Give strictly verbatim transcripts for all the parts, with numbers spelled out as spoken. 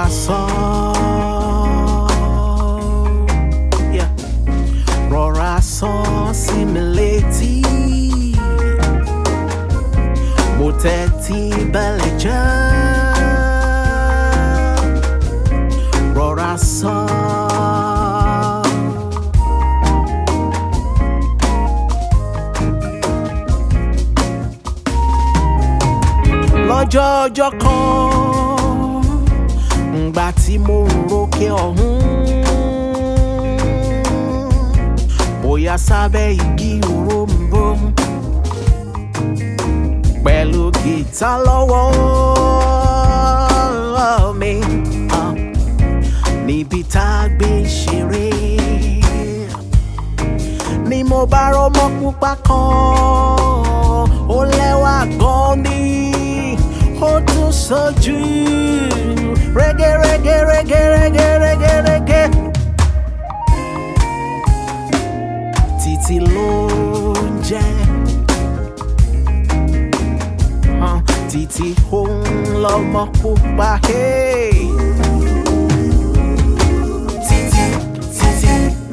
sọ, yeah. Rọra sọ sí mi létí, mo tẹ́tí bẹ̀lẹ̀ jẹ́. Rọra sọ. Lọ́jọ́ ọjọ́ kan, ngbà tí mo ń rókè ọ̀hún, bóyá sábẹ́ igi òrombó, pẹ̀lú gìtá lọ́wọ́ mi, uh, níbi tá a gbé ṣeré, ni mo bá rọ́mọ pupa kan, ó lẹ́wà gan ni. Ó tún sójú rege rege rege rege rege rege. Títí ló ń jẹ́, uh, Títí òun lọmọ pupa. Hey. Títí Títí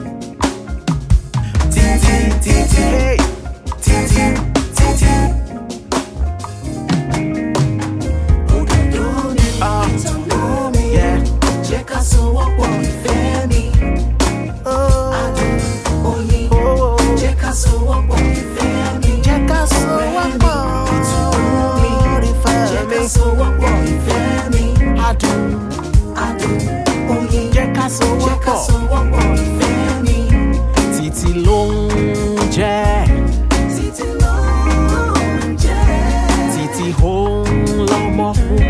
Títí Títí hey. Títí Títí. Títí ló ń jẹ́, Títí ló ń jẹ́, Títí òun lọmọ pupa.